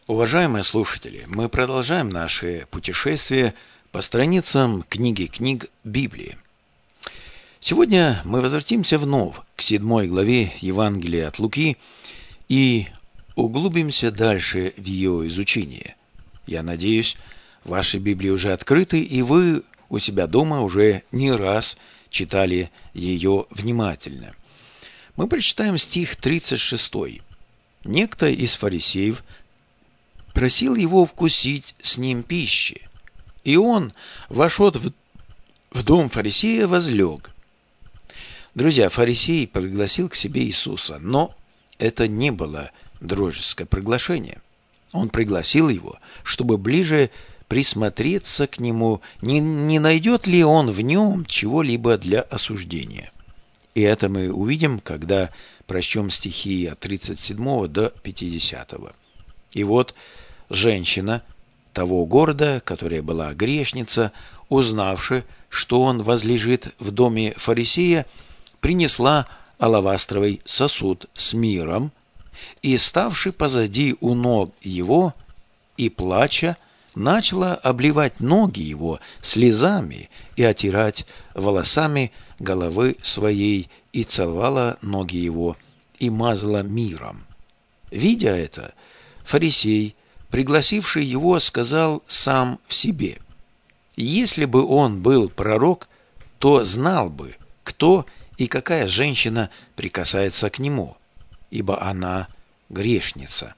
Уважаемые слушатели, мы продолжаем наше путешествие по страницам книги книг Библии. Сегодня мы возвратимся вновь к 7 главе Евангелия от Луки и углубимся дальше в ее изучение. Я надеюсь, ваши Библии уже открыты, и вы у себя дома уже не раз читали ее внимательно. Мы прочитаем стих 36. Некто из фарисеев просил его вкусить с ним пищи, и он, вошед в дом фарисея, возлег. Друзья, фарисей пригласил к себе Иисуса, но это не было дружеское приглашение. Он пригласил его, чтобы ближе присмотреться к нему, не найдет ли он в нем чего-либо для осуждения. И это мы увидим, когда прочтем стихи от 37 до 50. И вот женщина того города, которая была грешница, узнавши, что он возлежит в доме фарисея, принесла алавастровый сосуд с миром и, ставши позади у ног его и плача, начала обливать ноги его слезами и отирать волосами головы своей, и целовала ноги его, и мазала миром. Видя это, фарисей, пригласивший его, сказал сам в себе: если бы он был пророк, то знал бы, кто и какая женщина прикасается к нему, ибо она грешница.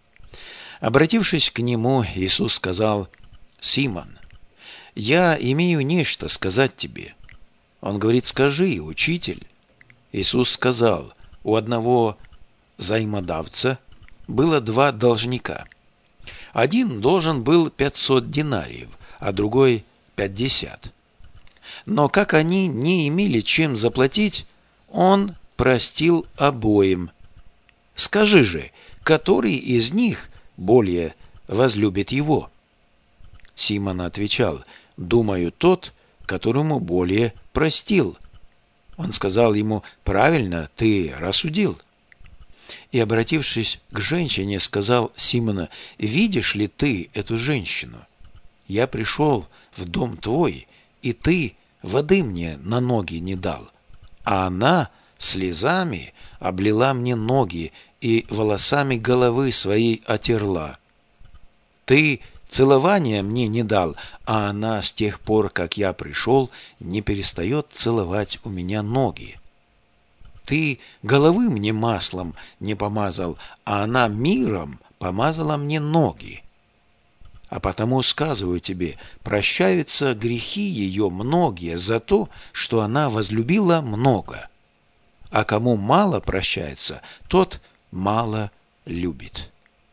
Обратившись к нему, Иисус сказал: «Симон, я имею нечто сказать тебе». Он говорит: «Скажи, учитель». Иисус сказал: у одного взаимодавца было 2 должника. Один должен был 500 динариев, а другой 50. Но как они не имели чем заплатить, он простил обоим. Скажи же, который из них более возлюбит его? Симон отвечал: думаю, тот, которому более простил. Он сказал ему: правильно ты рассудил. И, обратившись к женщине, сказал Симону: видишь ли ты эту женщину? Я пришел в дом твой, и ты воды мне на ноги не дал, а она слезами облила мне ноги и волосами головы своей отерла. Ты целования мне не дал, а она с тех пор, как я пришел, не перестает целовать у меня ноги. Ты головы мне маслом не помазал, а она миром помазала мне ноги. А потому сказываю тебе, прощаются грехи ее многие за то, что она возлюбила много. А кому мало прощается, тот мало любит.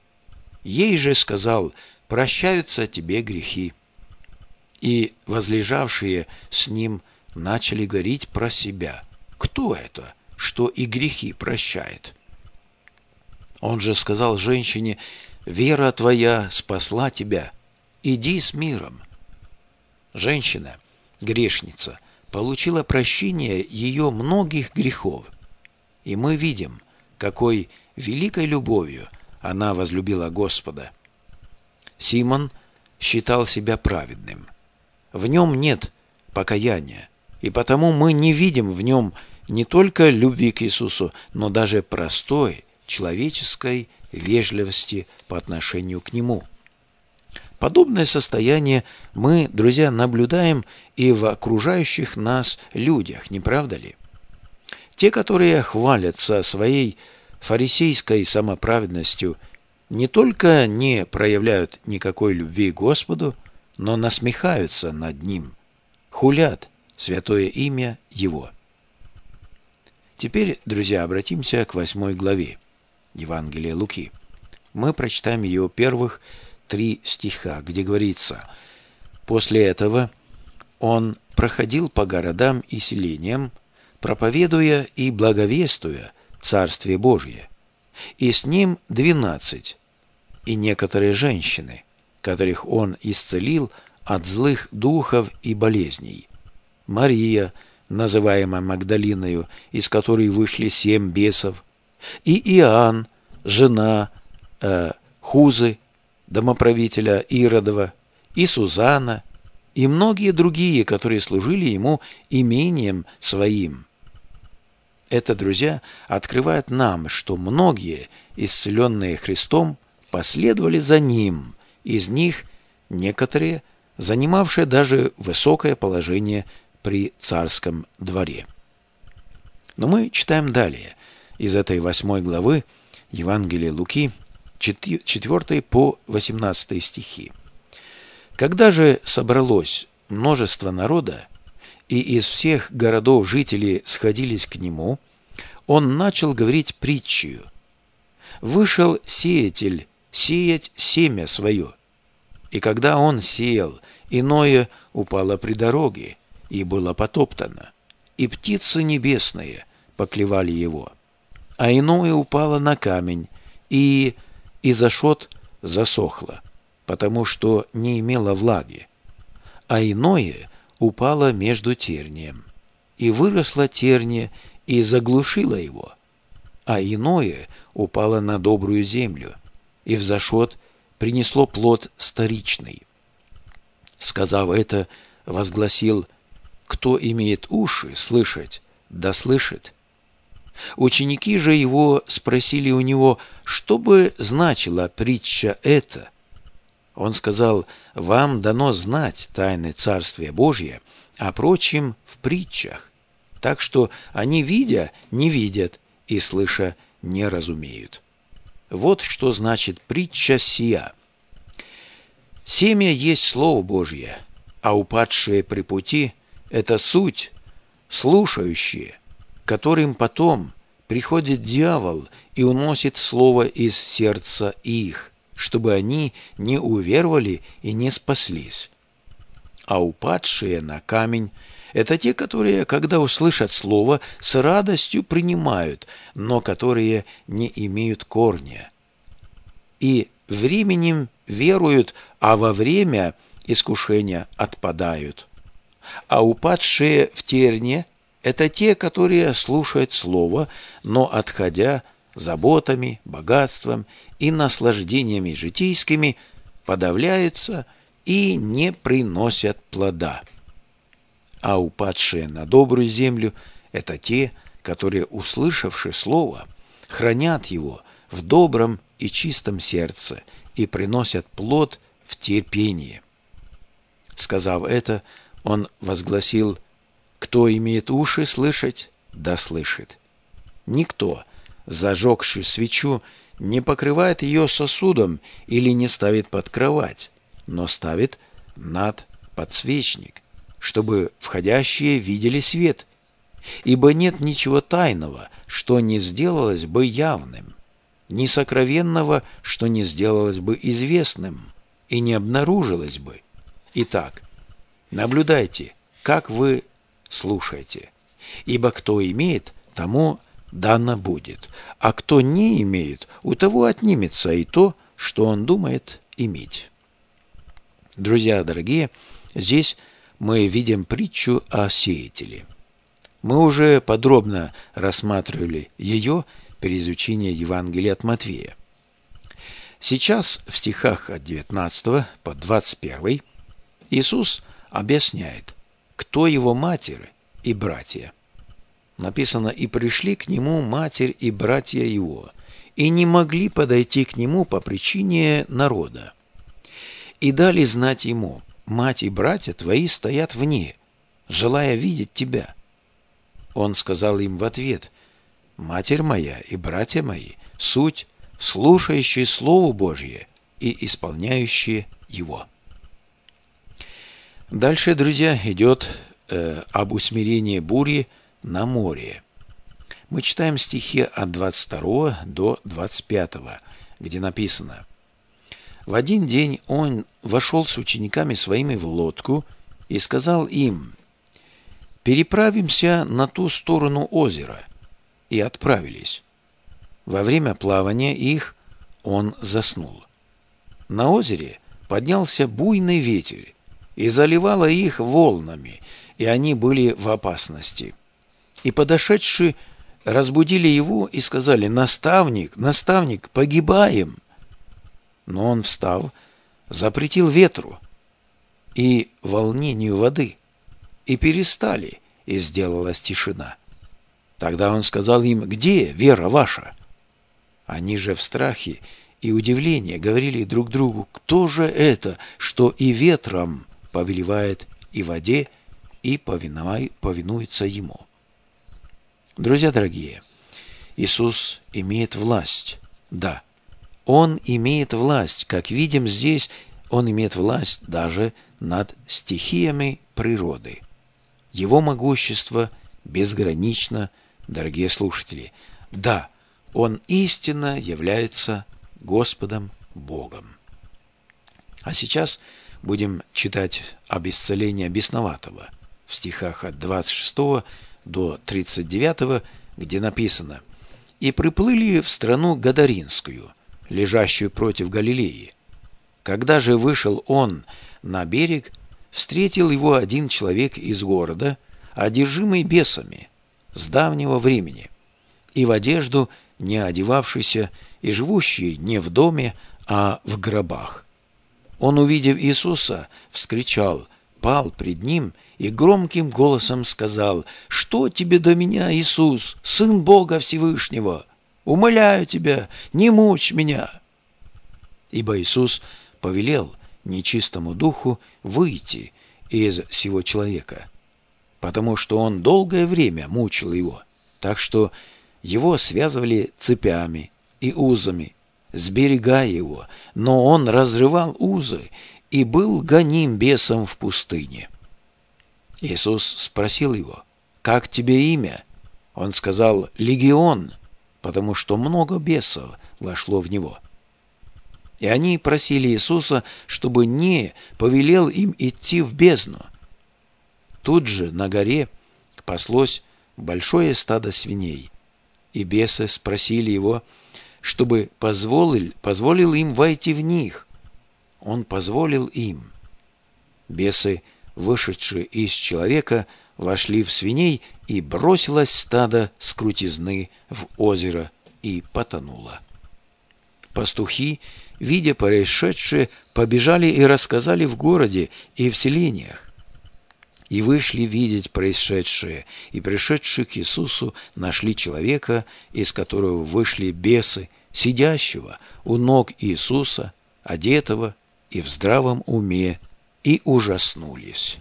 Ей же сказал: прощаются тебе грехи. И возлежавшие с ним начали говорить про себя: кто это, что и грехи прощает? Он же сказал женщине: вера твоя спасла тебя, иди с миром. Женщина, грешница, получила прощение ее многих грехов. И мы видим, какой великой любовью она возлюбила Господа. Симон считал себя праведным. В нем нет покаяния, и потому мы не видим в нем не только любви к Иисусу, но даже простой человеческой вежливости по отношению к Нему. Подобное состояние мы, друзья, наблюдаем и в окружающих нас людях, не правда ли? Те, которые хвалятся своей фарисейской самоправедностью, не только не проявляют никакой любви к Господу, но насмехаются над Ним, хулят святое имя Его. Теперь, друзья, обратимся к 8 главе Евангелия Луки. Мы прочитаем ее первых 3 стиха, где говорится: «После этого он проходил по городам и селениям, проповедуя и благовествуя Царствие Божие, и с ним 12, и некоторые женщины, которых он исцелил от злых духов и болезней. Мария, называемая Магдалиною, из которой вышли 7 бесов, и Иоанн, жена Хузы, домоправителя Иродова, и Сузана, и многие другие, которые служили ему имением своим. Это, друзья, открывает нам, что многие, исцеленные Христом, последовали за Ним, из них некоторые, занимавшие даже высокое положение при царском дворе. Но мы читаем далее, из этой 8 главы Евангелия Луки, 4 по 18 стихи. «Когда же собралось множество народа, и из всех городов жители сходились к нему, он начал говорить притчью. Вышел сеятель сеять семя свое, и когда он сеял, иное упало при дороге, и было потоптано, и птицы небесные поклевали его, а иное упало на камень, и изошот засохло, потому что не имело влаги, а иное упало между тернием, и выросла терния и заглушила его, а иное упало на добрую землю, и взошот принесло плод сторичный. Сказав это, возгласил: кто имеет уши слышать, да слышит. Ученики же его спросили у него, что бы значила притча эта. Он сказал: вам дано знать тайны Царствия Божия, а прочим в притчах, так что они, видя, не видят, и слыша, не разумеют. Вот что значит притча сия. Семя есть Слово Божье, а упадшие при пути – это суть, слушающие, которым потом приходит дьявол и уносит слово из сердца их, чтобы они не уверовали и не спаслись. А упадшие на камень – это те, которые, когда услышат слово, с радостью принимают, но которые не имеют корня. И временем веруют, а во время искушения отпадают. А упадшие в терне – это те, которые слушают слово, но, отходя заботами, богатством и наслаждениями житейскими, подавляются и не приносят плода. А упадшие на добрую землю – это те, которые, услышавши слово, хранят его в добром и чистом сердце и приносят плод в терпении. Сказав это, он возгласил: кто имеет уши слышать, да слышит. Никто, зажегший свечу, не покрывает ее сосудом или не ставит под кровать, но ставит над подсвечник, чтобы входящие видели свет. Ибо нет ничего тайного, что не сделалось бы явным, ни сокровенного, что не сделалось бы известным и не обнаружилось бы. Итак, наблюдайте, как вы слушаете, ибо кто имеет, тому дано будет, а кто не имеет, у того отнимется и то, что он думает иметь. Друзья дорогие, здесь мы видим притчу о сеятеле. Мы уже подробно рассматривали ее при изучении Евангелия от Матфея. Сейчас в стихах от 19 по 21 Иисус объясняет, кто его матерь и братья. Написано: «И пришли к нему матерь и братья его, и не могли подойти к нему по причине народа. И дали знать ему: мать и братья твои стоят вне, желая видеть тебя». Он сказал им в ответ: «Матерь моя и братья мои – суть, слушающие Слово Божье и исполняющие его». Дальше, друзья, идет об усмирении бури на море. Мы читаем стихи от 22 до 25, где написано: «В один день он вошел с учениками своими в лодку и сказал им: переправимся на ту сторону озера, и отправились. Во время плавания их он заснул. На озере поднялся буйный ветер, и заливало их волнами, и они были в опасности. И подошедшие разбудили его и сказали: наставник, наставник, погибаем. Но он, встав, запретил ветру и волнению воды, и перестали, и сделалась тишина. Тогда он сказал им: «Где вера ваша?» Они же в страхе и удивлении говорили друг другу: «Кто же это, что и ветром повелевает, и воде, и повинуется ему?» Друзья дорогие, Иисус имеет власть. Да, Он имеет власть. Как видим здесь, Он имеет власть даже над стихиями природы. Его могущество безгранично, дорогие слушатели. Да, Он истинно является Господом Богом. А сейчас будем читать об исцелении бесноватого в стихах от 26 до 39, где написано: «И приплыли в страну Гадаринскую, лежащую против Галилеи. Когда же вышел он на берег, встретил его один человек из города, одержимый бесами, с давнего времени, и в одежду не одевавшийся, и живущий не в доме, а в гробах. Он, увидев Иисуса, вскричал, пал пред ним и громким голосом сказал: «Что тебе до меня, Иисус, Сын Бога Всевышнего? Умоляю тебя, не мучь меня!» Ибо Иисус повелел нечистому духу выйти из сего человека, потому что он долгое время мучил его, так что его связывали цепями и узами, сберегая его, но он разрывал узы и был гоним бесом в пустыне. Иисус спросил его: «Как тебе имя?» Он сказал: «Легион», потому что много бесов вошло в него. И они просили Иисуса, чтобы не повелел им идти в бездну. Тут же на горе паслось большое стадо свиней, и бесы спросили его, чтобы позволил им войти в них. Он позволил им. Бесы, вышедшие из человека, вошли в свиней, и бросилось стадо с крутизны в озеро и потонуло. Пастухи, видя происшедшее, побежали и рассказали в городе и в селениях. И вышли видеть происшедшее, и, пришедшие к Иисусу, нашли человека, из которого вышли бесы, сидящего у ног Иисуса, одетого и в здравом уме, и ужаснулись.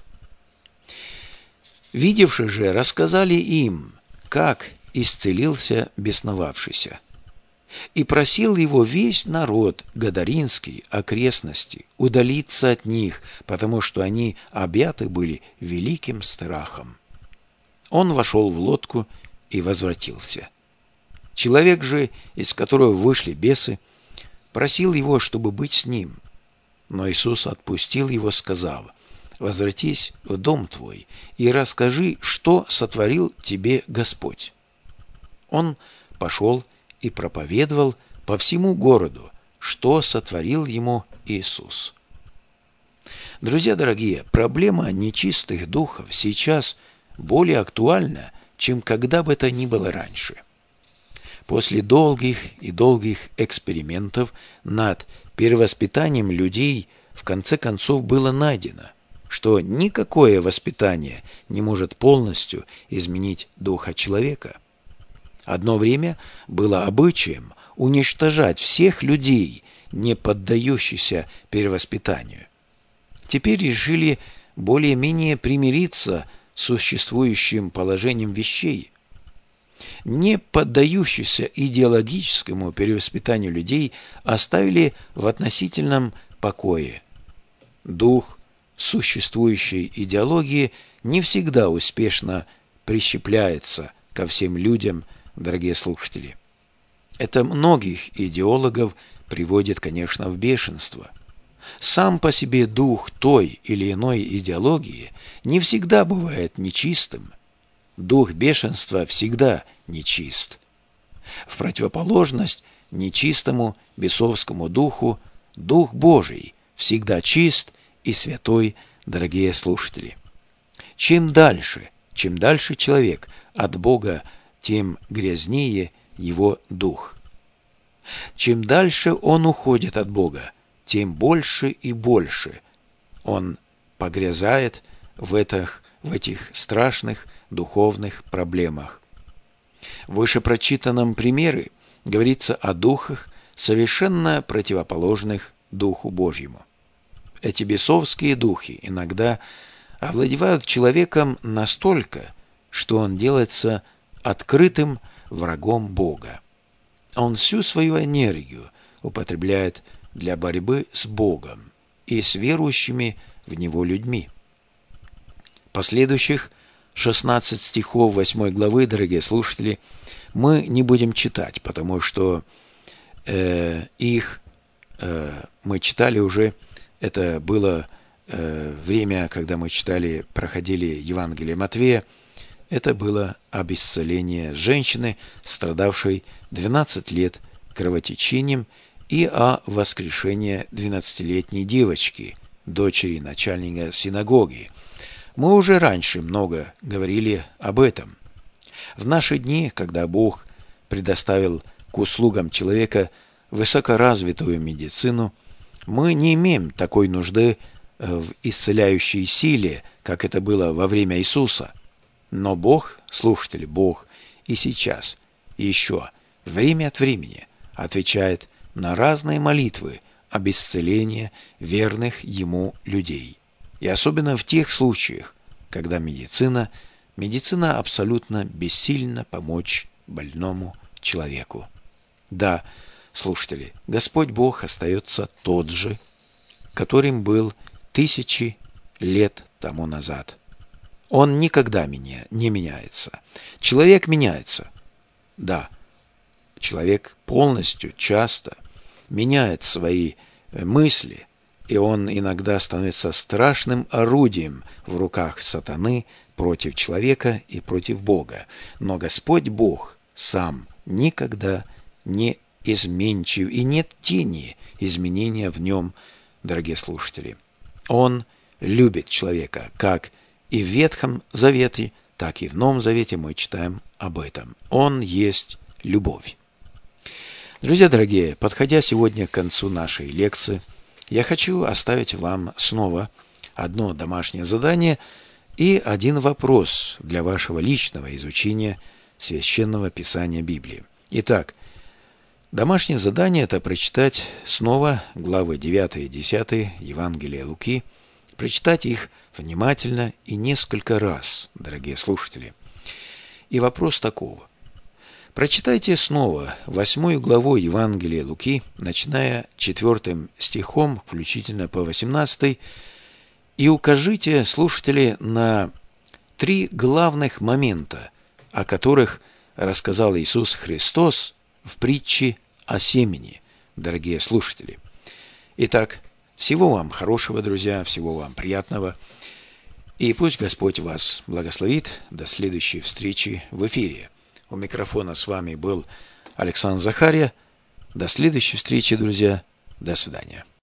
Видевшие же рассказали им, как исцелился бесновавшийся. И просил его весь народ Гадаринский, окрестности, удалиться от них, потому что они объяты были великим страхом. Он вошел в лодку и возвратился. Человек же, из которого вышли бесы, просил его, чтобы быть с ним. Но Иисус отпустил его, сказав: «Возвратись в дом твой и расскажи, что сотворил тебе Господь». Он пошел и проповедовал по всему городу, что сотворил ему Иисус. Друзья дорогие, проблема нечистых духов сейчас более актуальна, чем когда бы то ни было раньше. После долгих и долгих экспериментов над перевоспитанием людей в конце концов было найдено, что никакое воспитание не может полностью изменить духа человека. Одно время было обычаем уничтожать всех людей, не поддающихся перевоспитанию. Теперь решили более-менее примириться с существующим положением вещей. Не поддающихся идеологическому перевоспитанию людей оставили в относительном покое. Дух существующей идеологии не всегда успешно прищепляется ко всем людям, дорогие слушатели. Это многих идеологов приводит, конечно, в бешенство. Сам по себе дух той или иной идеологии не всегда бывает нечистым. Дух бешенства всегда нечист. В противоположность нечистому бесовскому духу, Дух Божий всегда чист и святой, дорогие слушатели. Чем дальше человек от Бога, тем грязнее его дух. Чем дальше он уходит от Бога, тем больше и больше он погрязает в этих страшных духовных проблемах. В вышепрочитанном примере говорится о духах, совершенно противоположных Духу Божьему. Эти бесовские духи иногда овладевают человеком настолько, что он делается открытым врагом Бога. Он всю свою энергию употребляет для борьбы с Богом и с верующими в Него людьми. Последующих 16 стихов 8 главы, дорогие слушатели, мы не будем читать, потому что их мы читали уже, это было время, когда мы проходили Евангелие Матвея, это было об исцелении женщины, страдавшей 12 лет кровотечением, и о воскрешении 12-летней девочки, дочери начальника синагоги. Мы уже раньше много говорили об этом. В наши дни, когда Бог предоставил к услугам человека высокоразвитую медицину, мы не имеем такой нужды в исцеляющей силе, как это было во время Иисуса. Но Бог, слушатели, Бог и сейчас, еще, время от времени, отвечает на разные молитвы об исцелении верных Ему людей. И особенно в тех случаях, когда медицина абсолютно бессильна помочь больному человеку. Да, слушатели, Господь Бог остается тот же, которым был 1000 лет тому назад. Он никогда не меняется. Человек меняется. Да, человек полностью, часто меняет свои мысли, и он иногда становится страшным орудием в руках сатаны против человека и против Бога. Но Господь Бог сам никогда не изменчив, и нет тени изменения в нем, дорогие слушатели. Он любит человека, как и в Ветхом Завете, так и в Новом Завете мы читаем об этом. Он есть любовь. Друзья дорогие, подходя сегодня к концу нашей лекции, я хочу оставить вам снова одно домашнее задание и один вопрос для вашего личного изучения Священного Писания Библии. Итак, домашнее задание – это прочитать снова главы 9 и 10 Евангелия Луки, прочитать их внимательно и несколько раз, дорогие слушатели. И вопрос такого. Прочитайте снова 8 главу Евангелия Луки, начиная 4 стихом, включительно по 18, и укажите, слушатели, на 3 главных момента, о которых рассказал Иисус Христос в притче о семени, дорогие слушатели. Итак, всего вам хорошего, друзья, всего вам приятного, и пусть Господь вас благословит. До следующей встречи в эфире. У микрофона с вами был Александр Захария. До следующей встречи, друзья. До свидания.